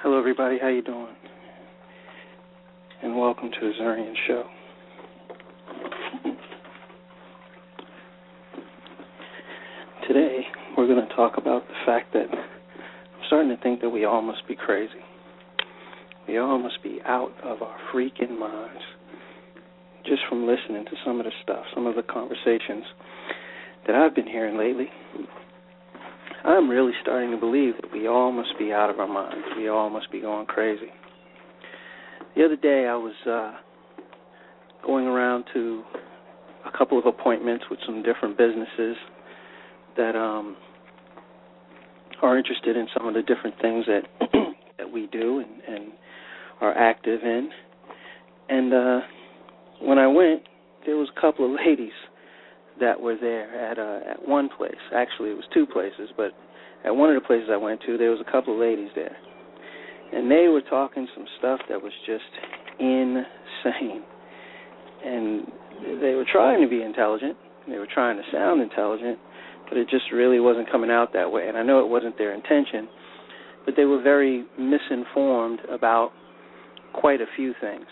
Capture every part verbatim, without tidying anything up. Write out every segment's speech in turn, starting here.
Hello, everybody. How you doing? And welcome to the Zurian Show. Today, we're going to talk about the fact that I'm starting to think that we all must be crazy. We all must be out of our freaking minds just from listening to some of the stuff, some of the conversations that I've been hearing lately. I'm really starting to believe that we all must be out of our minds. We all must be going crazy. The other day, I was uh, going around to a couple of appointments with some different businesses that um, are interested in some of the different things that that we do and, and are active in. And uh, when I went, there was a couple of ladies that were there at uh, at one place. Actually, it was two places, but at one of the places I went to, there was a couple of ladies there. And they were talking some stuff that was just insane. And they were trying to be intelligent. They were trying to sound intelligent, but it just really wasn't coming out that way. And I know it wasn't their intention, but they were very misinformed about quite a few things.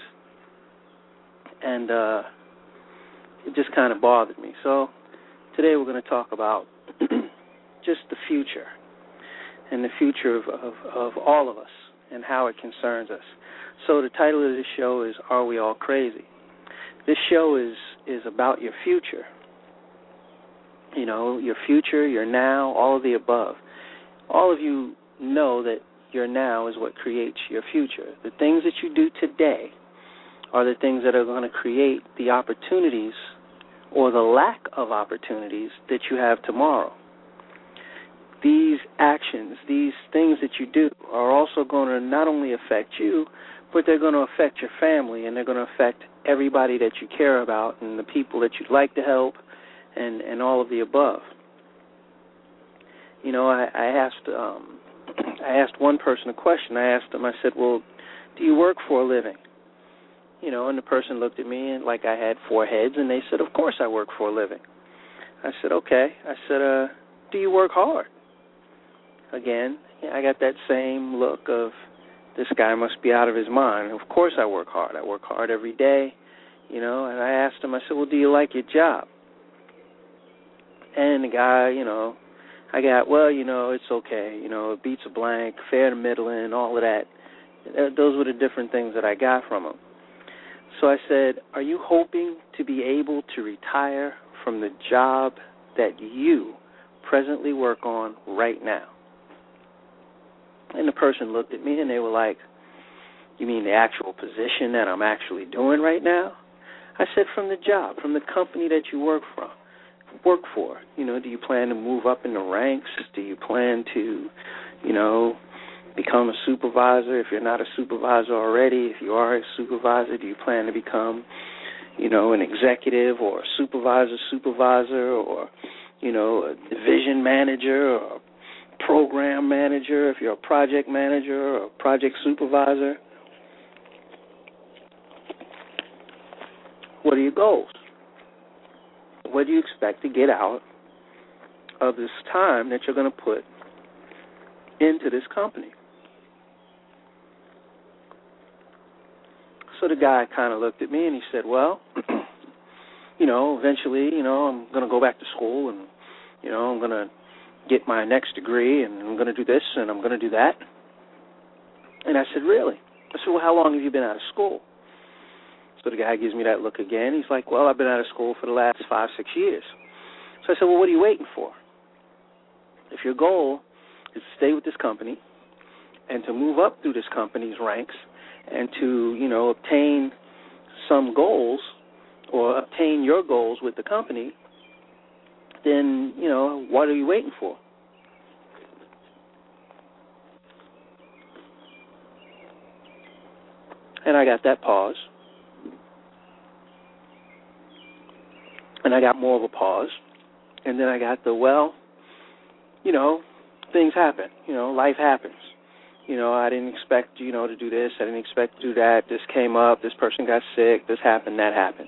And uh, it just kind of bothered me. So today we're going to talk about just the future and the future of, of, of all of us and how it concerns us. So the title of this show is Are We All Crazy? This show is, is about your future. You know, your future, your now, all of the above. All of you know that your now is what creates your future. The things that you do today are the things that are going to create the opportunities or the lack of opportunities that you have tomorrow. These actions, these things that you do are also going to not only affect you, but they're going to affect your family, and they're going to affect everybody that you care about and the people that you'd like to help and, and all of the above. You know, I, I asked um, I asked one person a question. I asked them, I said, well, do you work for a living? You know, and the person looked at me and like I had four heads, and they said, of course I work for a living. I said, okay. I said, uh, do you work hard? Again, I got that same look of this guy must be out of his mind. Of course I work hard. I work hard every day, you know, and I asked him, I said, well, do you like your job? And the guy, you know, I got, well, you know, it's okay. You know, it beats a blank, fair to middling, all of that. Those were the different things that I got from him. So I said, are you hoping to be able to retire from the job that you presently work on right now? And the person looked at me and they were like, you mean the actual position that I'm actually doing right now? I said, from the job, from the company that you work from, work for. You know, do you plan to move up in the ranks? Do you plan to, you know, become a supervisor if you're not a supervisor already? If you are a supervisor, do you plan to become, you know, an executive or a supervisor, supervisor, or, you know, a division manager or program manager, if you're a project manager or a project supervisor? What are your goals? What do you expect to get out of this time that you're going to put into this company? So the guy kind of looked at me and he said, well, you know, eventually, you know, I'm going to go back to school and, you know, I'm going to get my next degree, and I'm going to do this, and I'm going to do that. And I said, really? I said, well, how long have you been out of school? So the guy gives me that look again. He's like, well, I've been out of school for the last five, six years. So I said, well, what are you waiting for? If your goal is to stay with this company and to move up through this company's ranks and to, you know, obtain some goals or obtain your goals with the company, then, you know, what are you waiting for? And I got that pause. And I got more of a pause. And then I got the, well, you know, things happen. You know, life happens. You know, I didn't expect, you know, to do this. I didn't expect to do that. This came up. This person got sick. This happened. That happened.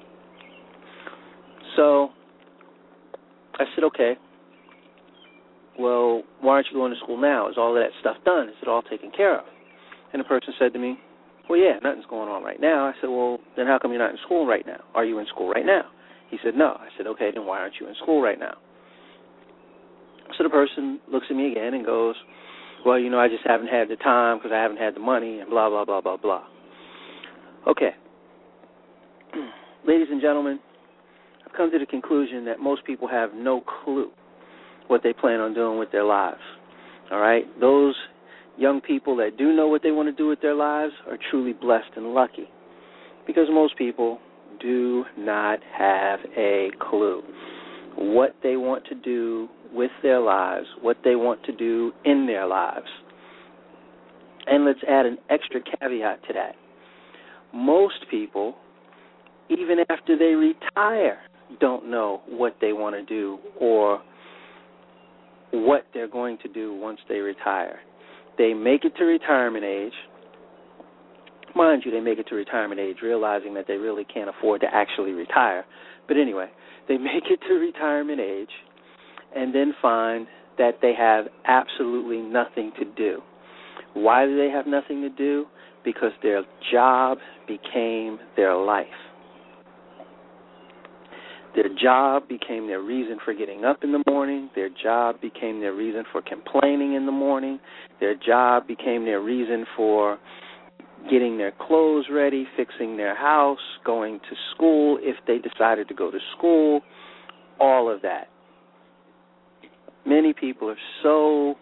So I said, okay, well, why aren't you going to school now? Is all of that stuff done? Is it all taken care of? And the person said to me, well, yeah, nothing's going on right now. I said, well, then how come you're not in school right now? Are you in school right now? He said, no. I said, okay, then why aren't you in school right now? So the person looks at me again and goes, well, you know, I just haven't had the time because I haven't had the money and blah, blah, blah, blah, blah. Okay. Ladies and gentlemen, I've come to the conclusion that most people have no clue what they plan on doing with their lives. All right? Those young people that do know what they want to do with their lives are truly blessed and lucky, because most people do not have a clue what they want to do with their lives, what they want to do in their lives. And let's add an extra caveat to that. Most people, even after they retire, don't know what they want to do or what they're going to do once they retire. They make it to retirement age. Mind you, they make it to retirement age realizing that they really can't afford to actually retire. But anyway, they make it to retirement age and then find that they have absolutely nothing to do. Why do they have nothing to do? Because their job became their life. Their job became their reason for getting up in the morning. Their job became their reason for complaining in the morning. Their job became their reason for getting their clothes ready, fixing their house, going to school if they decided to go to school, all of that. Many people are so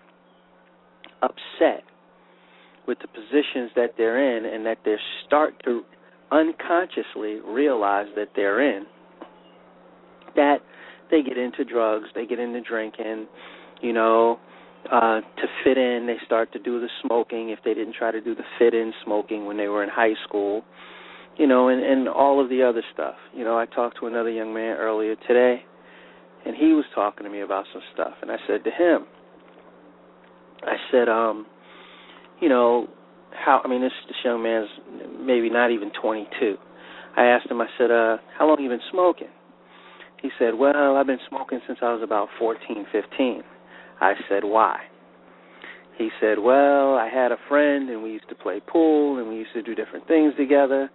upset with the positions that they're in and that they start to unconsciously realize that they're in, that they get into drugs, they get into drinking, you know, uh, to fit in, they start to do the smoking if they didn't try to do the fit-in smoking when they were in high school, you know, and, and all of the other stuff. You know, I talked to another young man earlier today, and he was talking to me about some stuff, and I said to him, I said, um, you know, how, I mean, this, this young man's maybe not even twenty-two. I asked him, I said, uh, how long have you been smoking? He said, well, I've been smoking since I was about fourteen, fifteen. I said, why? He said, well, I had a friend, and we used to play pool, and we used to do different things together,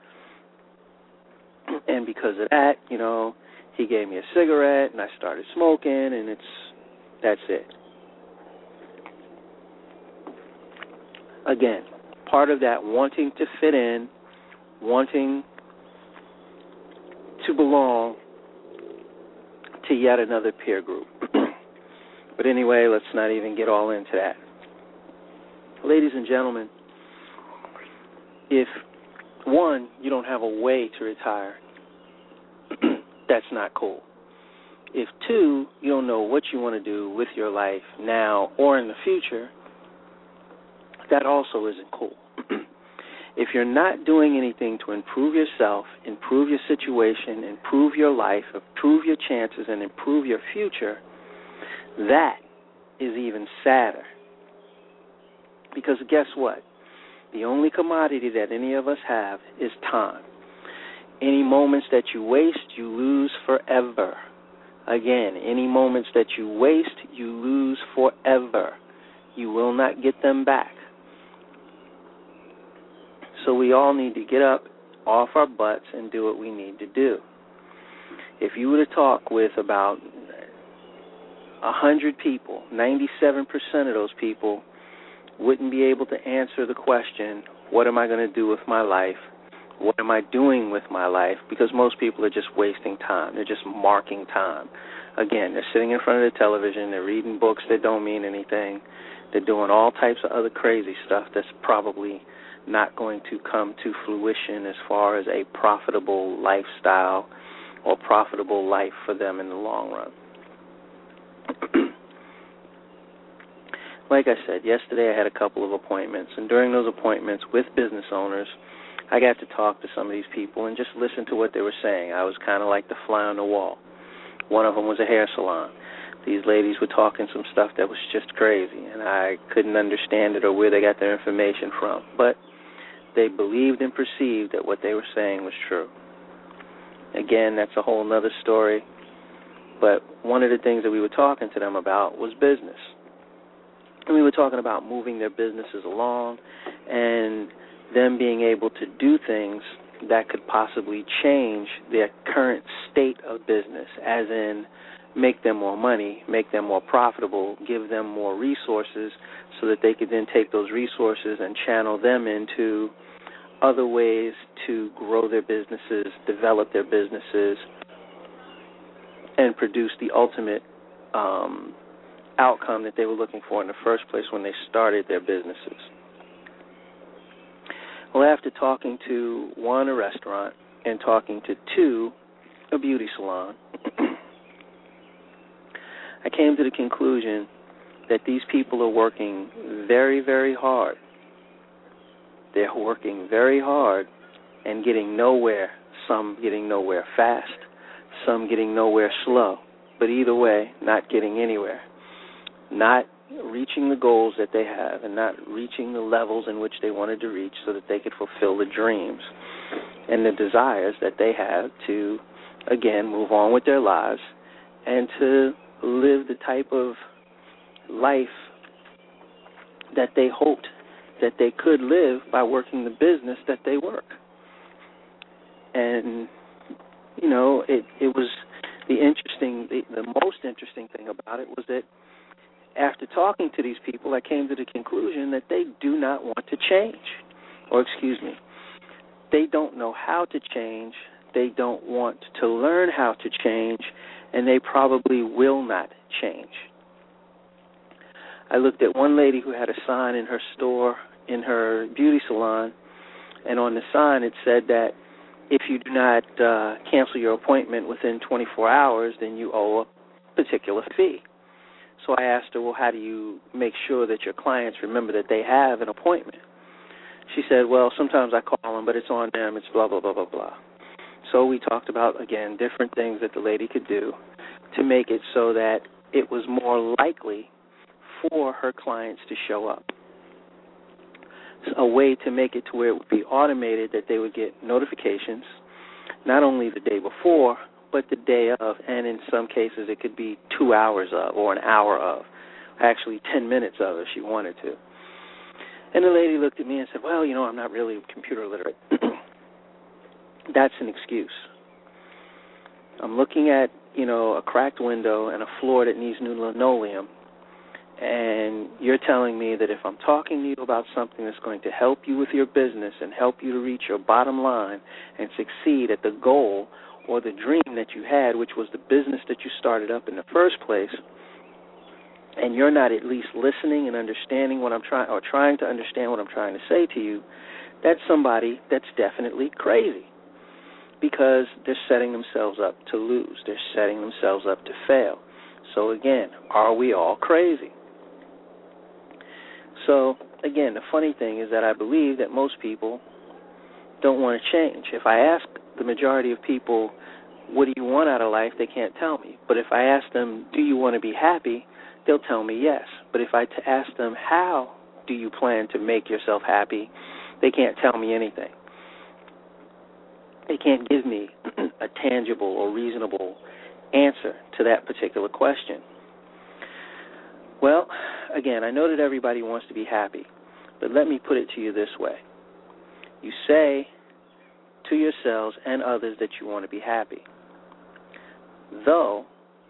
and because of that, you know, he gave me a cigarette, and I started smoking, and it's, that's it. Again, part of that wanting to fit in, wanting to belong to yet another peer group. But anyway, let's not even get all into that. Ladies and gentlemen, if, one, you don't have a way to retire, that's not cool. If, two, you don't know what you want to do with your life now or in the future, that also isn't cool. If you're not doing anything to improve yourself, improve your situation, improve your life, improve your chances, and improve your future, that is even sadder. Because guess what? The only commodity that any of us have is time. Any moments that you waste, you lose forever. Again, any moments that you waste, you lose forever. You will not get them back. So we all need to get up off our butts and do what we need to do. If you were to talk with about one hundred people, ninety-seven percent of those people wouldn't be able to answer the question, what am I going to do with my life? What am I doing with my life? Because most people are just wasting time. They're just marking time. Again, they're sitting in front of the television. They're reading books that don't mean anything. They're doing all types of other crazy stuff that's probably not going to come to fruition as far as a profitable lifestyle or profitable life for them in the long run. Like I said, yesterday I had a couple of appointments, and during those appointments with business owners, I got to talk to some of these people and just listen to what they were saying. I was kind of like the fly on the wall. One of them was a hair salon. These ladies were talking some stuff that was just crazy, and I couldn't understand it or where they got their information from. But they believed and perceived that what they were saying was true. Again, that's a whole other story. But one of the things that we were talking to them about was business. And we were talking about moving their businesses along and them being able to do things that could possibly change their current state of business, as in make them more money, make them more profitable, give them more resources so that they could then take those resources and channel them into other ways to grow their businesses, develop their businesses, and produce the ultimate um, outcome that they were looking for in the first place when they started their businesses. Well, after talking to one, a restaurant, and talking to two, a beauty salon, I came to the conclusion that these people are working very, very hard. They're working very hard and getting nowhere, some getting nowhere fast, some getting nowhere slow, but either way, not getting anywhere, not reaching the goals that they have and not reaching the levels in which they wanted to reach so that they could fulfill the dreams and the desires that they have to, again, move on with their lives and to live the type of life that they hoped that they could live by working the business that they work. And, you know, it, it was the interesting, the, the most interesting thing about it was that after talking to these people, I came to the conclusion that they do not want to change. Or, excuse me, they don't know how to change, they don't want to learn how to change, and they probably will not change. I looked at one lady who had a sign in her store, in her beauty salon, and on the sign it said that if you do not uh, cancel your appointment within twenty-four hours, then you owe a particular fee. So I asked her, well, how do you make sure that your clients remember that they have an appointment? She said, well, sometimes I call them, but it's on them, it's blah, blah, blah, blah, blah. So we talked about, again, different things that the lady could do to make it so that it was more likely for her clients to show up. A way to make it to where it would be automated, that they would get notifications, not only the day before, but the day of, and in some cases it could be two hours of or an hour of, actually ten minutes of if she wanted to. And the lady looked at me and said, well, you know, I'm not really computer literate. That's an excuse. I'm looking at, you know, a cracked window and a floor that needs new linoleum, and you're telling me that if I'm talking to you about something that's going to help you with your business and help you to reach your bottom line and succeed at the goal or the dream that you had, which was the business that you started up in the first place, and you're not at least listening and understanding what I'm trying, or trying to understand what I'm trying to say to you, that's somebody that's definitely crazy, because they're setting themselves up to lose. They're setting themselves up to fail. So again, are we all crazy? So again, the funny thing is that I believe that most people don't want to change. If I ask the majority of people, what do you want out of life, they can't tell me. But if I ask them, do you want to be happy, they'll tell me yes. But if I t- ask them, how do you plan to make yourself happy, they can't tell me anything. They can't give me a tangible or reasonable answer to that particular question. Well, again, I know that everybody wants to be happy, but let me put it to you this way. You say to yourselves and others that you want to be happy. Though,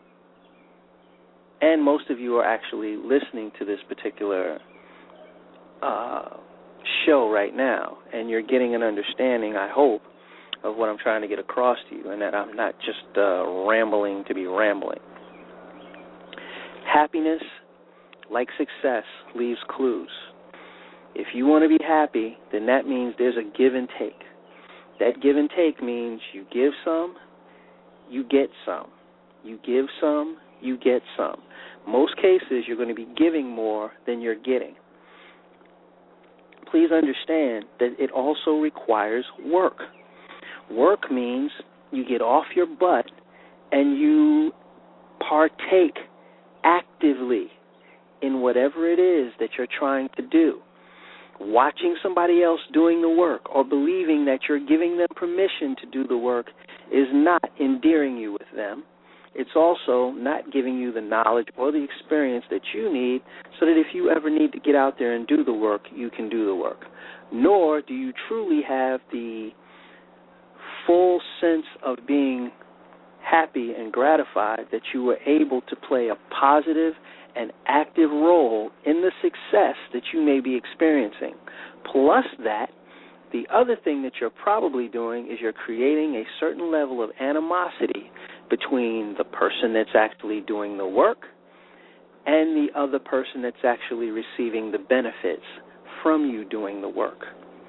and most of you are actually listening to this particular uh, show right now, and you're getting an understanding, I hope, of what I'm trying to get across to you, and that I'm not just uh, rambling to be rambling. Happiness, like success, leaves clues. If you want to be happy, then that means there's a give and take. That give and take means you give some, you get some. You give some, you get some. Most cases, you're going to be giving more than you're getting. Please understand that it also requires work. Work means you get off your butt and you partake actively in whatever it is that you're trying to do. Watching somebody else doing the work or believing that you're giving them permission to do the work is not endearing you with them. It's also not giving you the knowledge or the experience that you need so that if you ever need to get out there and do the work, you can do the work. Nor do you truly have the full sense of being happy and gratified that you were able to play a positive and active role in the success that you may be experiencing. Plus that, the other thing that you're probably doing is you're creating a certain level of animosity between the person that's actually doing the work and the other person that's actually receiving the benefits from you doing the work.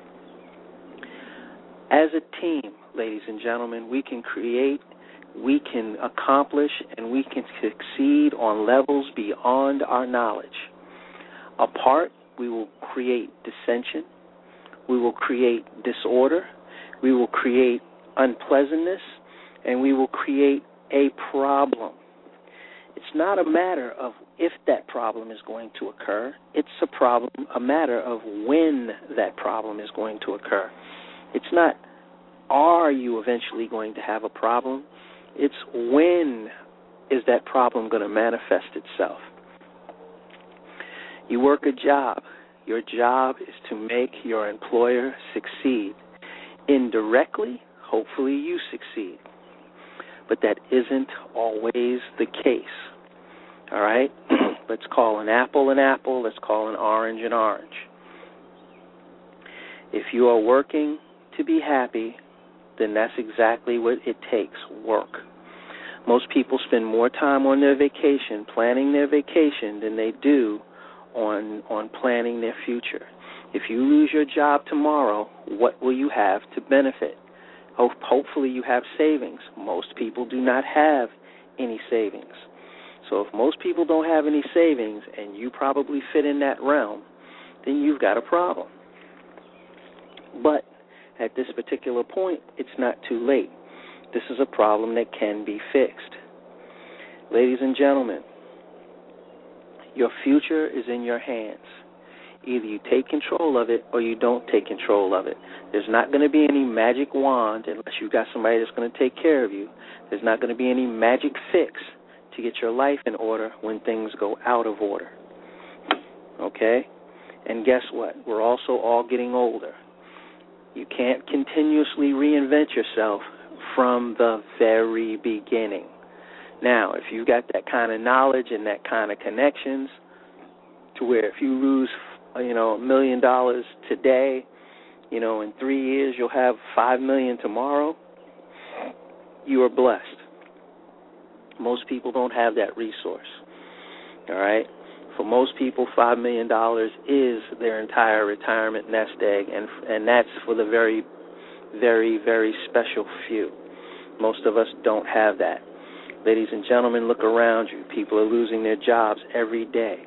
As a team, ladies and gentlemen, we can create, we can accomplish, and we can succeed on levels beyond our knowledge. Apart, we will create dissension, we will create disorder, we will create unpleasantness, and we will create a problem. It's not a matter of if that problem is going to occur. It's a problem, a matter of when that problem is going to occur. It's not, are you eventually going to have a problem? It's when is that problem going to manifest itself? You work a job. Your job is to make your employer succeed. Indirectly, hopefully you succeed. But that isn't always the case. All right? Let's call an apple an apple. Let's call an orange an orange. If you are working to be happy, then that's exactly what it takes, work. Most people spend more time on their vacation, planning their vacation, than they do on on planning their future. If you lose your job tomorrow, what will you have to benefit? Ho- hopefully you have savings. Most people do not have any savings. So if most people don't have any savings and you probably fit in that realm, then you've got a problem. But at this particular point, it's not too late. This is a problem that can be fixed. Ladies and gentlemen, your future is in your hands. Either you take control of it or you don't take control of it. There's not going to be any magic wand unless you've got somebody that's going to take care of you. There's not going to be any magic fix to get your life in order when things go out of order. Okay? And guess what? We're also all getting older. You can't continuously reinvent yourself from the very beginning. Now, if you've got that kind of knowledge and that kind of connections to where if you lose, you know, a million dollars today, you know, in three years you'll have five million tomorrow, you are blessed. Most people don't have that resource. All right? For most people, five million dollars is their entire retirement nest egg, and and that's for the very, very, very special few. Most of us don't have that. Ladies and gentlemen, look around you. People are losing their jobs every day.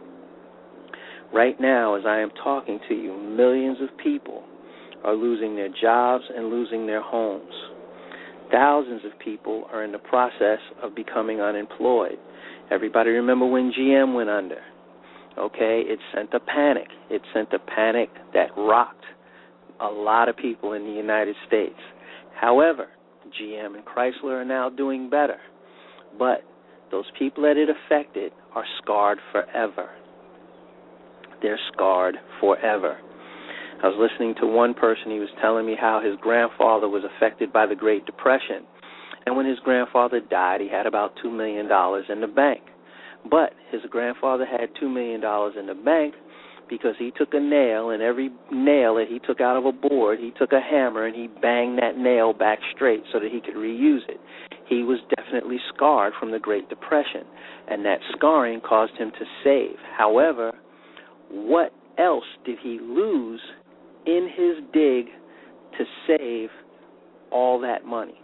Right now, as I am talking to you, millions of people are losing their jobs and losing their homes. Thousands of people are in the process of becoming unemployed. Everybody remember when G M went under? Okay, it sent a panic. It sent a panic that rocked a lot of people in the United States. However, G M and Chrysler are now doing better. But those people that it affected are scarred forever. They're scarred forever. I was listening to one person. He was telling me how his grandfather was affected by the Great Depression. And when his grandfather died, he had about two million dollars in the bank. But his grandfather had two million dollars in the bank because he took a nail, and every nail that he took out of a board, he took a hammer and he banged that nail back straight so that he could reuse it. He was definitely scarred from the Great Depression, and that scarring caused him to save. However, what else did he lose in his dig to save all that money?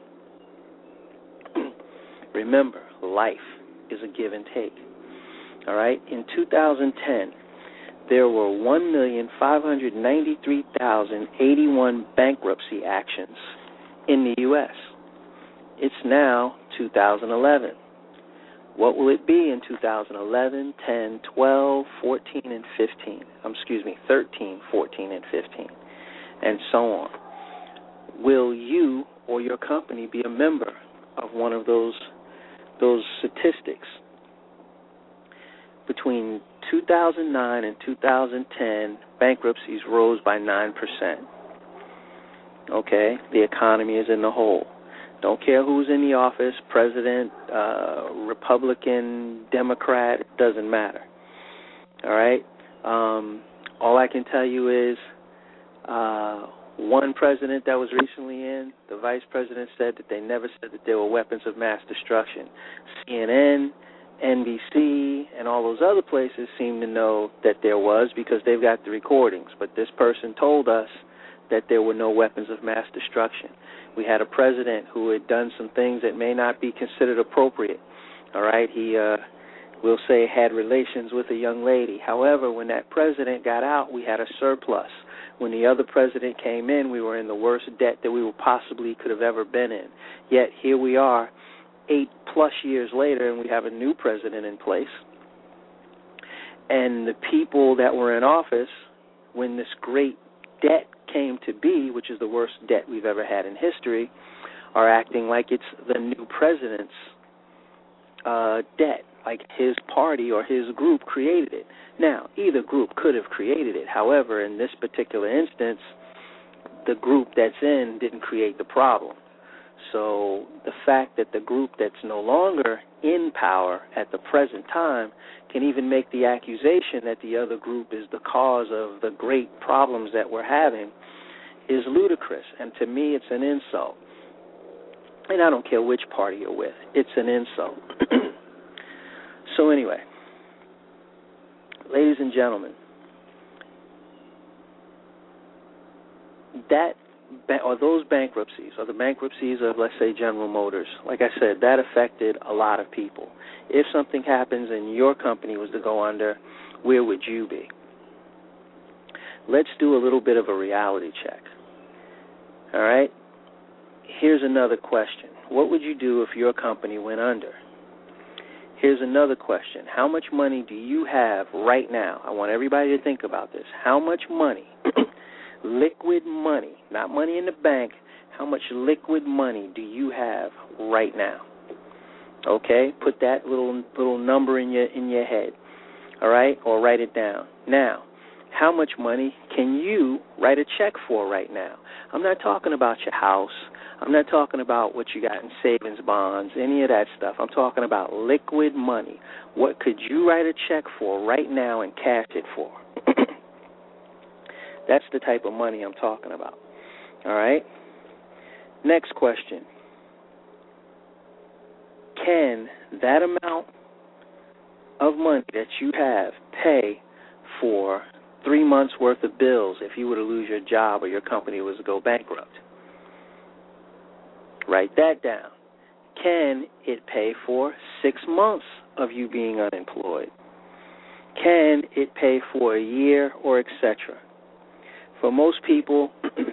Remember, life is a give and take. All right? In two thousand ten, there were one million five hundred ninety-three thousand eighty-one bankruptcy actions in the U S It's now two thousand eleven. What will it be in two thousand eleven, ten, twelve, fourteen, and fifteen? Um, excuse me, thirteen, fourteen, and fifteen, and so on. Will you or your company be a member of one of those those statistics, between two thousand nine and two thousand ten, bankruptcies rose by nine percent. Okay? The economy is in the hole. Don't care who's in the office, president, uh, Republican, Democrat, it doesn't matter. All right? Um, all I can tell you is uh, one president that was recently in, the vice president said that they never said that there were weapons of mass destruction. C N N, N B C, and all those other places seem to know that there was because they've got the recordings. But this person told us that there were no weapons of mass destruction. We had a president who had done some things that may not be considered appropriate. All right, he, uh, we'll say, had relations with a young lady. However, when that president got out, we had a surplus. When the other president came in, we were in the worst debt that we were possibly could have ever been in. Yet here we are, eight plus years later, and we have a new president in place. And the people that were in office when this great debt came to be, which is the worst debt we've ever had in history, are acting like it's the new president's uh, debt, like his party or his group created it. Now, either group could have created it. However, in this particular instance, the group that's in didn't create the problem. So the fact that the group that's no longer in power at the present time can even make the accusation that the other group is the cause of the great problems that we're having is ludicrous. And to me, it's an insult. And I don't care which party you're with. It's an insult. So anyway, ladies and gentlemen, that or those bankruptcies, or the bankruptcies of, let's say, General Motors, like I said, that affected a lot of people. If something happens and your company was to go under, where would you be? Let's do a little bit of a reality check. All right? Here's another question. What would you do if your company went under? Here's another question. How much money do you have right now? I want everybody to think about this. How much money, liquid money, not money in the bank, how much liquid money do you have right now? Okay? Put that little little number in your in your head. All right? Or write it down. Now, how much money can you write a check for right now? I'm not talking about your house. I'm not talking about what you got in savings bonds, any of that stuff. I'm talking about liquid money. What could you write a check for right now and cash it for? That's the type of money I'm talking about. All right? Next question. Can that amount of money that you have pay for three months' worth of bills if you were to lose your job or your company was to go bankrupt? Write that down. Can it pay for six months of you being unemployed? Can it pay for a year or et cetera? For most people,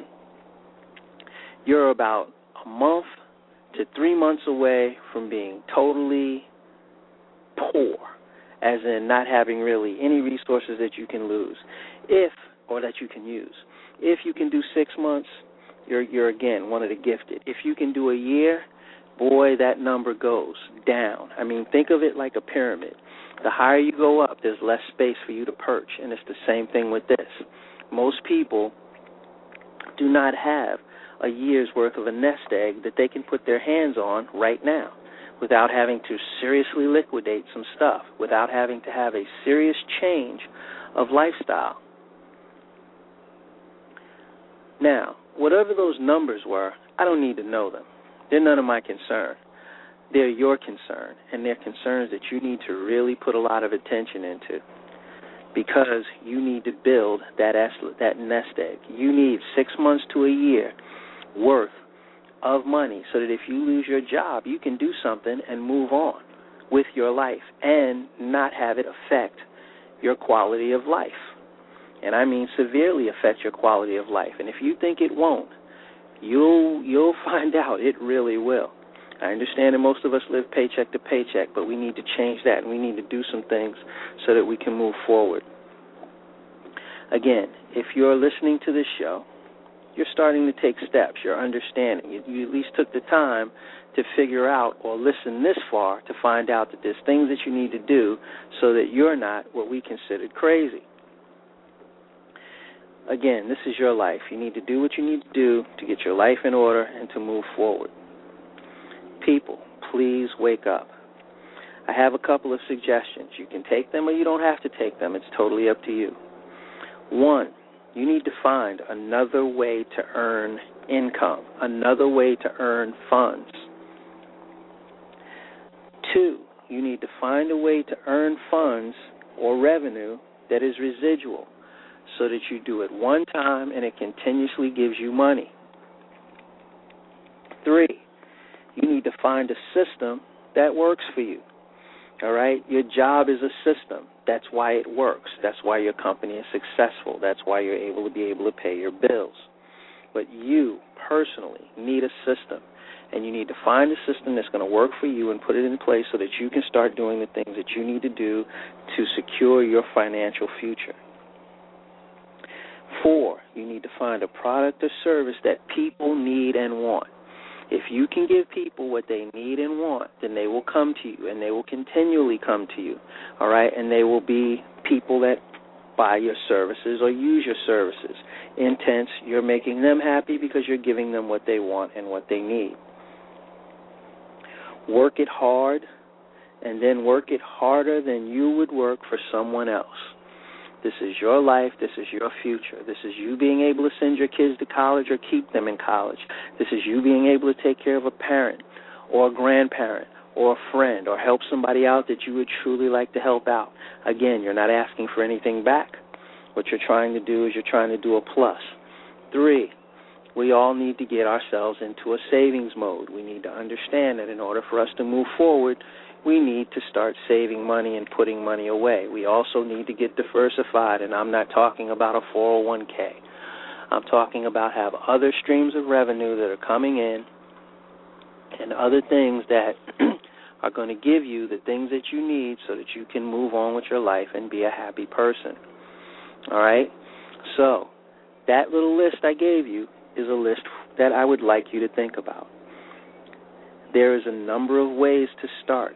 you're about a month to three months away from being totally poor, as in not having really any resources that you can lose, if or that you can use. If you can do six months, you're, you're again, one of the gifted. If you can do a year, boy, that number goes down. I mean, think of it like a pyramid. The higher you go up, there's less space for you to perch, and it's the same thing with this. Most people do not have a year's worth of a nest egg that they can put their hands on right now without having to seriously liquidate some stuff, without having to have a serious change of lifestyle. Now, whatever those numbers were, I don't need to know them. They're none of my concern. They're your concern, and they're concerns that you need to really put a lot of attention into, because you need to build that that nest egg. You need six months to a year worth of money so that if you lose your job, you can do something and move on with your life and not have it affect your quality of life. And I mean severely affect your quality of life. And if you think it won't, you'll you'll find out it really will. I understand that most of us live paycheck to paycheck, but we need to change that, and we need to do some things so that we can move forward. Again, if you're listening to this show, you're starting to take steps. You're understanding. You, you at least took the time to figure out or listen this far to find out that there's things that you need to do so that you're not what we considered crazy. Again, this is your life. You need to do what you need to do to get your life in order and to move forward. People, please wake up. I have a couple of suggestions. You can take them or you don't have to take them. It's totally up to you. One, you need to find another way to earn income, another way to earn funds. Two, you need to find a way to earn funds or revenue that is residual so that you do it one time and it continuously gives you money. Three, you need to find a system that works for you. All right? Your job is a system. That's why it works. That's why your company is successful. That's why you're able to be able to pay your bills. But you personally need a system, and you need to find a system that's going to work for you and put it in place so that you can start doing the things that you need to do to secure your financial future. Four, you need to find a product or service that people need and want. If you can give people what they need and want, then they will come to you, and they will continually come to you, all right? And they will be people that buy your services or use your services. Intense, you're making them happy because you're giving them what they want and what they need. Work it hard, and then work it harder than you would work for someone else. This is your life. This is your future. This is you being able to send your kids to college or keep them in college. This is you being able to take care of a parent or a grandparent or a friend or help somebody out that you would truly like to help out. Again, you're not asking for anything back. What you're trying to do is you're trying to do a plus. Three, we all need to get ourselves into a savings mode. We need to understand that in order for us to move forward, we need to start saving money and putting money away. We also need to get diversified, and I'm not talking about a four oh one k. I'm talking about have other streams of revenue that are coming in and other things that are going to give you the things that you need so that you can move on with your life and be a happy person. All right? So that little list I gave you is a list that I would like you to think about. There is a number of ways to start.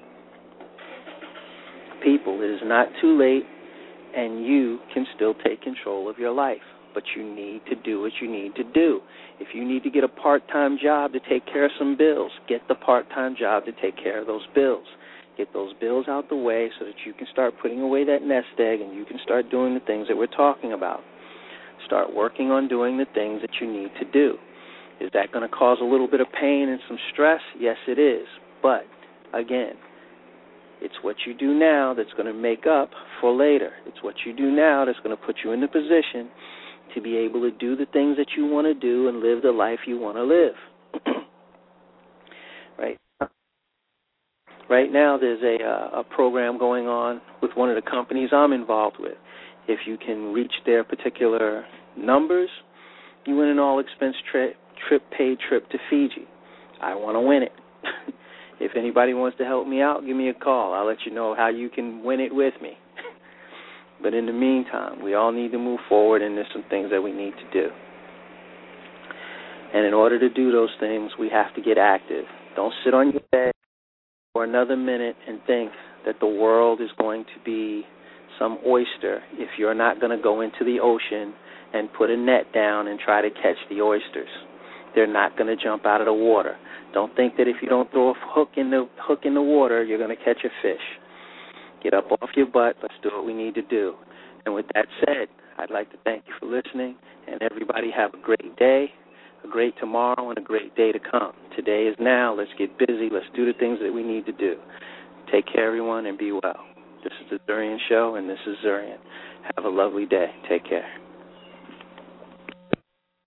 People, it is not too late, and you can still take control of your life, but you need to do what you need to do. If you need to get a part-time job to take care of some bills, get the part-time job to take care of those bills. Get those bills out the way so that you can start putting away that nest egg and you can start doing the things that we're talking about. Start working on doing the things that you need to do. Is that going to cause a little bit of pain and some stress? Yes, it is. But, again, it's what you do now that's going to make up for later. It's what you do now that's going to put you in the position to be able to do the things that you want to do and live the life you want to live. Right? Right now there's a, uh, a program going on with one of the companies I'm involved with. If you can reach their particular numbers, you win an all-expense trip, trip paid trip to Fiji. I want to win it. If anybody wants to help me out, give me a call. I'll let you know how you can win it with me. But in the meantime, we all need to move forward, and there's some things that we need to do. And in order to do those things, we have to get active. Don't sit on your bed for another minute and think that the world is going to be some oyster if you're not going to go into the ocean and put a net down and try to catch the oysters. They're not going to jump out of the water. Don't think that if you don't throw a hook in the hook in the water, you're going to catch a fish. Get up off your butt. Let's do what we need to do. And with that said, I'd like to thank you for listening, and everybody have a great day, a great tomorrow, and a great day to come. Today is now. Let's get busy. Let's do the things that we need to do. Take care, everyone, and be well. This is the Zurian Show, and this is Zurian. Have a lovely day. Take care.